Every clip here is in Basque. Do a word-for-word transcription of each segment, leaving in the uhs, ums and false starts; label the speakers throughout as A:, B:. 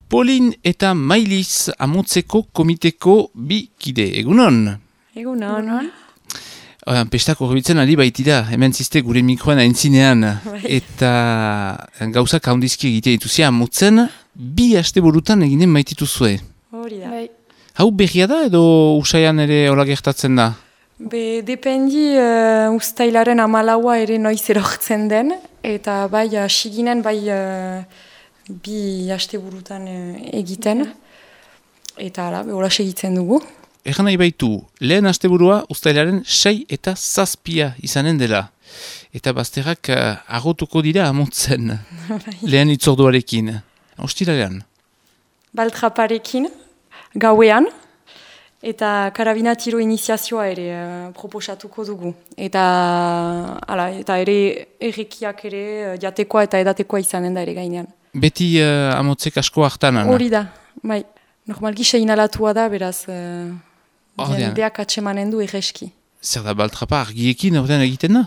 A: Polin eta Mailiz amotzeko komiteko bi kide. Egunon?
B: Egunon.
A: Uh, Pestako horbitzen ari baitira, hemen ziste gure mikroen aintzinean. Eta gauzak handizki egitea dituzia amotzen, bi aste burutan eginen maitituzue.
B: Hori da.
A: Hau berria da edo usaian ere hola gertatzen da?
B: Be, dependi uh, ustailaren amalaua ere noiz erortzen den, eta bai asiginen bai uh, bi aste burutan uh, egiten, eta ala, hola segitzen dugu.
A: Egan nahi baitu, lehen asteburua ustailaren sei eta zazpia izanen dela. Eta bazterrak uh, agotuko dira amotzen, lehen itzorduarekin. Ostiralean.
B: Baltraparekin, gauean, eta karabina tiro iniziazioa ere uh, proposatuko dugu. Eta, ala, eta ere errekiak ere uh, jatekoa eta edatekoa izanen da ere gainean.
A: Beti uh, amotzek asko hartanan?
B: Hori da, bai. Normalki seinalatua da, beraz, uh, jendeak atsemanen du erreski.
A: Zer da baltrapa argiekin ordean egiten da?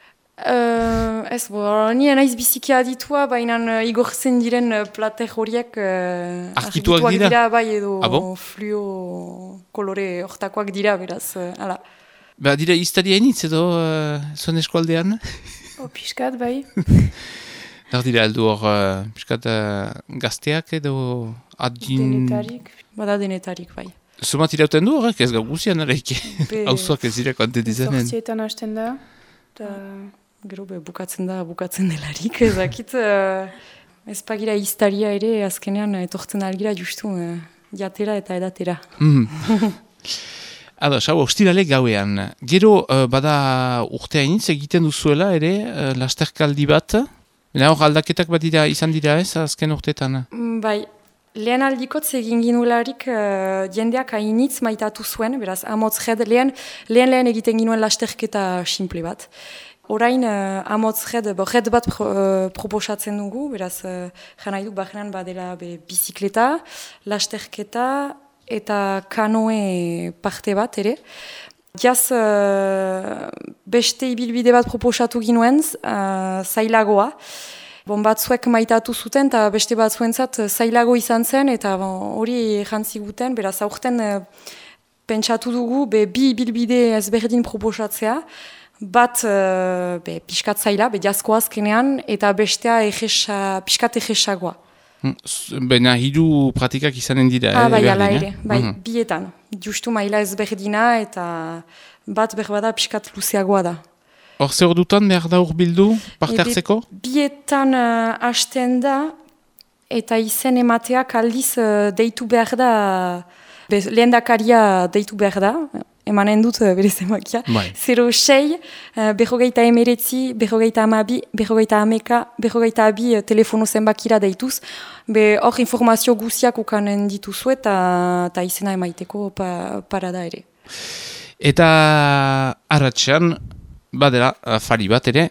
B: Uh, ez, bo, nien naiz biziki aditua, baina uh, igortzen diren uh, plater horiek uh,
A: argituak dira?
B: dira, bai edo
A: ah, bon?
B: fluo kolore hortakoak dira, beraz, uh, ala.
A: Ba, dira iztari hainitz edo uh, zuen eskualdean?
B: O, piskat, bai.
A: Dar dira aldu hor, uh, piskat uh, gazteak edo adin...
B: Denetarik, bada denetarik, bai.
A: Zumat irauten du horrek ez gau guzian araik. Hauzuak ez dira kontent izanen.
C: Zortzietan hasten da. Ta...
B: Gero be, bukatzen da, bukatzen delarik, ezakit, uh, ez pagira iztaria ere, azkenean etortzen algira justu uh, jatera eta edatera.
A: Mm. Ado, hau, ostirale gauean. Gero, uh, bada urtea initz egiten duzuela ere, uh, lasterkaldi bat. Eta hor, aldaketak bat dira, izan dira ez, azken urteetan?
B: Bai, lehen aldikotz egin ginularik uh, jendeak hainitz maitatu zuen, beraz, amotz red, lehen, lehen lehen egiten ginuen lasterketa simple bat. Orain, uh, amotz red, bo, red bat pro, uh, proposatzen dugu, beraz, uh, jana iduk bajenan badela be, bizikleta, lasterketa eta kanoe parte bat ere. Jaz, uh, beste ibilbide bat proposatu ginuen, uh, zailagoa. Bon, batzuek maitatu zuten, eta beste batzuentzat zailago izan zen, eta bon, hori jantziguten, beraz, aurten uh, pentsatu dugu, be, bi ibilbide ezberdin proposatzea, bat uh, be, piskat zaila, be, jazkoa azkenean, eta bestea egesa, piskat egesagoa.
A: Baina hiru pratikak izanen dira,
B: ah,
A: eh,
B: bai,
A: berdin,
B: ala
A: eh?
B: ere, bai,
A: uh-huh.
B: bietan. Justu maila ezberdina, eta bat berbada piskat luzeagoa da.
A: Hor ze hor dutan behar da urbildu, parte hartzeko?
B: Bietan uh, hasten da, eta izen emateak aldiz uh, deitu behar da, be, lehendakaria deitu behar da, emanen dut uh, bere zemakia.
A: Bai.
B: Zero sei, uh, berrogeita emeretzi, berrogeita amabi, berrogeita ameka, berrogeita abi uh, telefono zenbakira deituz. Be hor informazio guziak ukanen dituzu eta, eta izena emaiteko pa, parada ere.
A: Eta arratsean, badela, fari bat ere?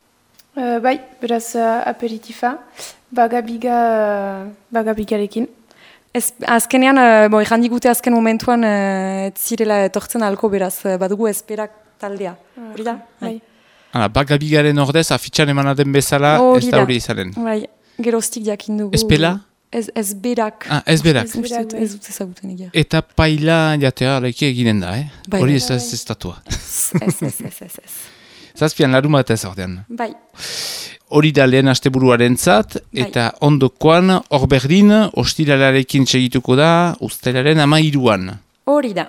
C: Uh, bai, beraz uh, aperitifa, bagabiga, uh, bagabigarekin.
B: Ez, azkenean, uh, bo, erran digute azken momentuan uh, zirela etortzen alko beraz, uh, badugu esperak taldea. Hori da?
C: Bai.
A: Hala, bagabigaren ordez, afitxan emanaden bezala,
B: Hori
A: ez da hori izanen.
B: Bai, geroztik jakin dugu.
A: Espela?
B: Ez, ez berak.
A: Ah, ez berak.
B: Ez, ez, ez dut ezagutzen egia.
A: Eta paila jatea alaiki eginen da, eh?
B: Bai,
A: hori
B: bai.
A: ez da ez estatua.
B: Ez, ez, ez, ez, ez, ez.
A: Zazpian larun bat ez ordean.
B: Bai.
A: Hori da lehen asteburuaren zat, eta ondokoan, hor berdin, ostiralarekin segituko da, ustelaren amairuan.
B: Hori da.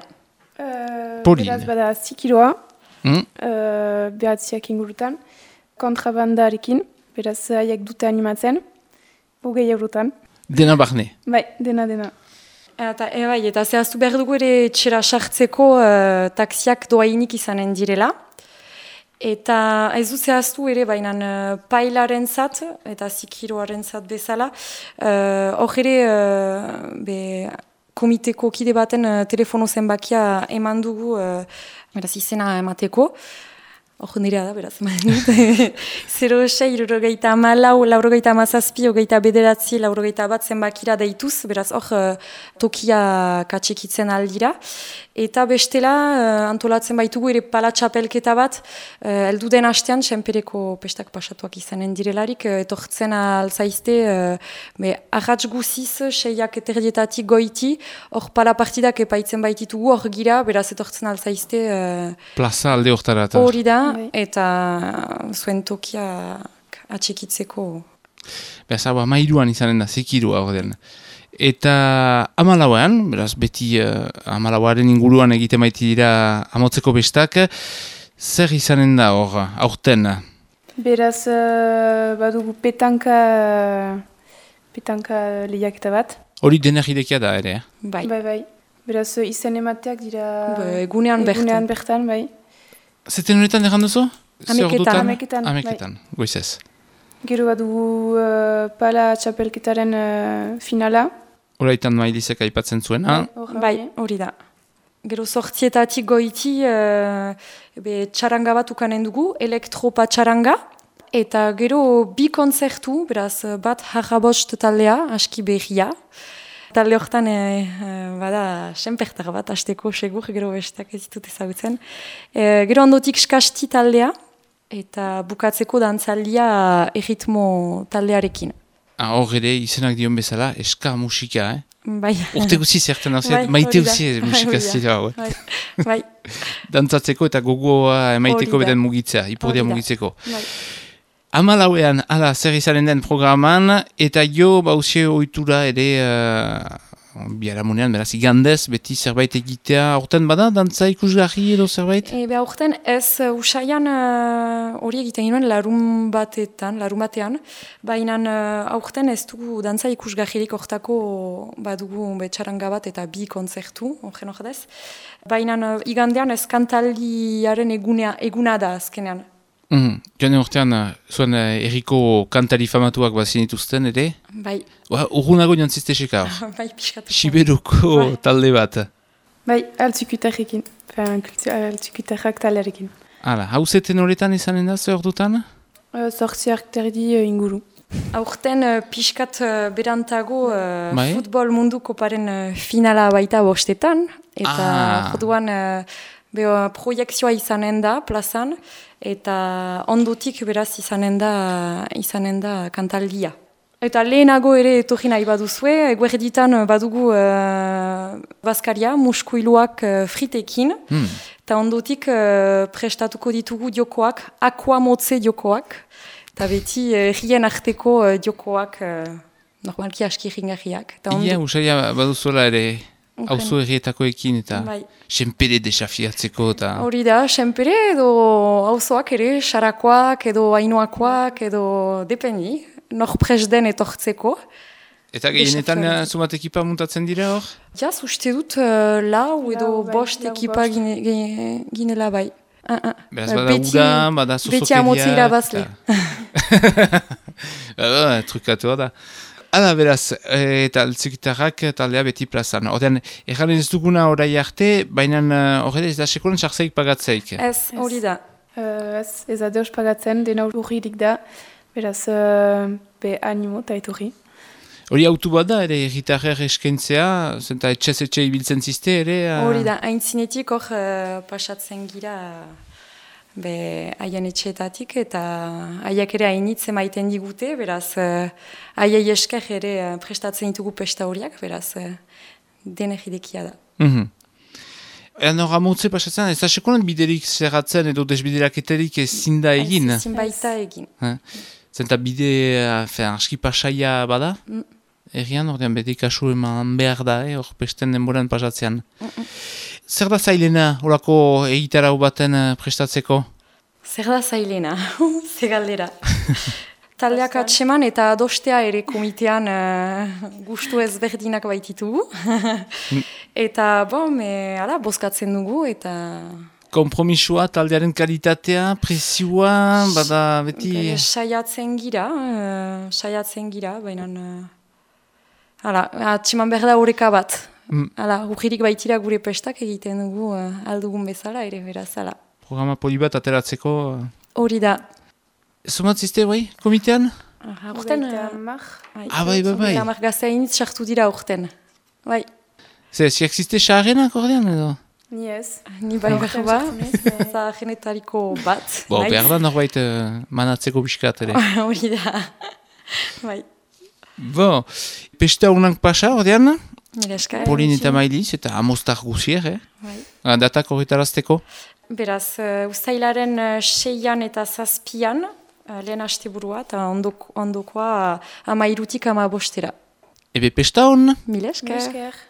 C: Uh,
A: Polin.
C: Beraz bada zikiroa,
A: Hmm?
C: uh, behatziak ingurutan, kontrabandarekin, beraz haiek dute animatzen, hogei eurotan.
A: Dena barne.
C: Bai, dena, dena.
B: Eta, e, bai, eta zehaztu behar dugu ere txera sartzeko uh, taksiak doainik izanen direla. Eta ez du zehaztu ere, baina uh, pailaren zat, eta zikiroaren zat bezala, hor uh, ere uh, be, komiteko kide baten uh, telefono zenbakia eman dugu, uh, beraz izena emateko. hor nirea da, beraz, zero sei, laurogeita amalau, laurogeita amazazpi, hogeita bederatzi, laurogeita bat zenbakira deituz, beraz, hor tokia katxekitzen aldira. Eta bestela, antolatzen baitugu ere pala txapelketa bat, heldu den hastean, senpereko pestak pasatuak izanen direlarik, etortzen alzaizte, ahatz guziz, seiak eterdietatik goiti, hor pala partidak epaitzen baititugu, hor gira, beraz etortzen alzaizte...
A: Plaza alde hortara.
B: Hori da, eta zuen tokia atxekitzeko.
A: Beraz, hau amairuan izanen da, zekirua hor den. Eta amalauean, beraz, beti uh, amalauaren inguruan egiten baiti dira amotzeko bestak, zer izanen da hor, aurten?
C: Beraz, uh, badugu petanka, petanka lehiaketa bat.
A: Hori denak idekia da ere, eh?
B: Bai.
C: Bai, bai. Beraz, izen emateak dira...
B: Ba, egunean bertan.
C: Egunean bertan, bai.
A: Zeten honetan erran duzu?
C: Ameketan. Ameketan,
A: Ameketan, bai. Goizez.
C: Gero badugu uh, pala txapelketaren uh, finala.
A: Horaitan mailizek aipatzen zuen, ha?
B: Bai, hori da. Gero sortzietatik goiti uh, be, txaranga bat ukanen dugu, elektropa txaranga. Eta gero bi konzertu, beraz bat jarrabost taldea, aski berria. Talde horretan e, e, bada senpertar bat, hasteko segur, gero bestak ez ditut ezagutzen. E, gero ondotik skasti taldea, eta bukatzeko dantzaldia erritmo taldearekin.
A: Ah, hor ere, izenak dion bezala, eska musika, eh?
B: Bai.
A: Urte guzi zerten hau bai, maite guzi musika zira,
B: bai. Bai.
A: Dantzatzeko eta gogoa emaiteko beden mugitzea, ipurdia mugitzeko. Bai. Amalauean, ala, zer izanen den programan, eta jo, bauzie ohitura ere, uh, biharamunean, beraz, igandez, beti zerbait egitea, aurten bada, dantza ikusgarri edo zerbait?
B: E, be, aurten ez, uh, usaian hori uh, egiten ginoen larun batetan, larun batean, baina uh, aurten ez dugu dantza ikusgarririk hortako badugu betxaranga bat eta bi konzertu, horren ordez. Baina uh, igandean ez kantaldiaren eguna, eguna da azkenean.
A: Mm, joan urtean, zuen erriko kantari famatuak bazien dituzten, ere?
B: Bai.
A: Urgunago joan zizteseka?
B: Bai, pixkatu.
A: Siberuko bai. Talde bat?
C: Bai, altzikutarrekin. Altzikutarrak taldearekin.
A: Hala, hauzeten horretan izanen da, zer dutan?
C: Uh, Zortziak terdi uh, inguru.
B: Aurten uh, pixkat uh, berantago uh, bai? Futbol mundu koparen uh, finala baita bostetan. Eta ah. Orduan uh, be, uh, proiektzioa izanen da, plazan. Eta ondotik beraz izanen da, izanen da kantaldia. Eta lehenago ere etorri nahi baduzue, eguerditan badugu uh, bazkaria, muskuiluak uh, fritekin, hmm. eta ondotik uh, prestatuko ditugu diokoak, aqua motze diokoak, eta beti errien uh, arteko uh, diokoak, uh, normalki aski ringarriak.
A: Ia, usaila baduzuela ere... Hauzo errietako ekin eta
B: bai.
A: Senpere desafiatzeko eta...
B: Hori da, senpere edo hauzoak ere, xarakoak edo hainoakoak edo dependi, nor presden etortzeko.
A: Eta gehienetan zumat ekipa muntatzen dira hor?
B: Jaz, uste dut uh, lau edo lau, bost bai, ekipa gine, gine, ginela bai. Uh, uh.
A: Beraz bada beti, uda, bada zozokeria...
B: Beti amotzi irabazle.
A: Trukatua da. Hala, beraz, eta altzikitarrak taldea beti plazan. Horten, erran ez duguna orai arte, baina horre ez da sekolen sartzeik pagatzeik.
B: Ez, hori da.
C: Uh, ez, ez da deus pagatzen, dena urririk da, beraz, uh, be animo eta etorri.
A: Hori autu bat da, ere, gitarrer eskentzea, zenta etxez etxe ibiltzen ziste, ere?
B: Hori da, hain zinetik hor uh, pasatzen gira... Be, haien etxeetatik eta haiak ere hainitz emaiten digute, beraz, haiei uh, esker ere uh, prestatzen ditugu pesta horiak, beraz, uh, denek idekia da.
A: Mm-hmm. Eran hor amotze pasatzen, ez da sekolen biderik zerratzen edo desbideraketerik ezin da egin?
B: Ez ezin baita egin.
A: Zenta bide, uh, aski pasaia bada? Mm. Errian, ordean beti kasu eman behar da, hor eh, pesten denboran pasatzean. Mm-mm. Zer da zailena, horako egitarau baten prestatzeko?
B: Zer da zailena, ze galdera. Taldeak atseman eta adostea ere komitean uh, gustu ezberdinak baititugu. Eta, bon, me, ala, bozkatzen dugu eta...
A: Kompromisua, taldearen kalitatea, presioa, bada beti...
B: Okay, saiatzen gira, uh, saiatzen gira, baina... Uh, ala, atseman behar da horreka bat. Mm. Hala, urririk baitira gure pestak egiten dugu uh, aldugun bezala ere, beraz, ala.
A: programa poli bat ateratzeko.
B: Hori da.
A: Zumatzizte, bai, komitean?
B: Ah, urten...
C: Hogeita
B: uh,
C: hamar.
A: Ah, bai, bai, bai.
B: Hamar gaztainitz sartu dira urten. Bai.
A: Zer, si existe xarrenak ordean edo?
C: Ni ez.
B: Ni bai behar ba,
C: Urten
B: zahenetariko bat.
A: Bo,
B: naiz.
A: behar da norbait uh, manatzeko biskat ere.
B: Hori da. Bai.
A: Bo, pesta unank pasa ordean?
B: Mila esker.
A: Polin eta mailiz eta amostar guzier, eh?
B: Bai.
A: Ah, datak horretarazteko?
B: Beraz, uh, ustailaren uh, seian eta zazpian, uh, lehen asteburua, eta ondok, ondokoa uh, ama irutik ama bostera.
A: Ebe pesta hon?
B: Mila
C: Mila
B: esker.
C: esker.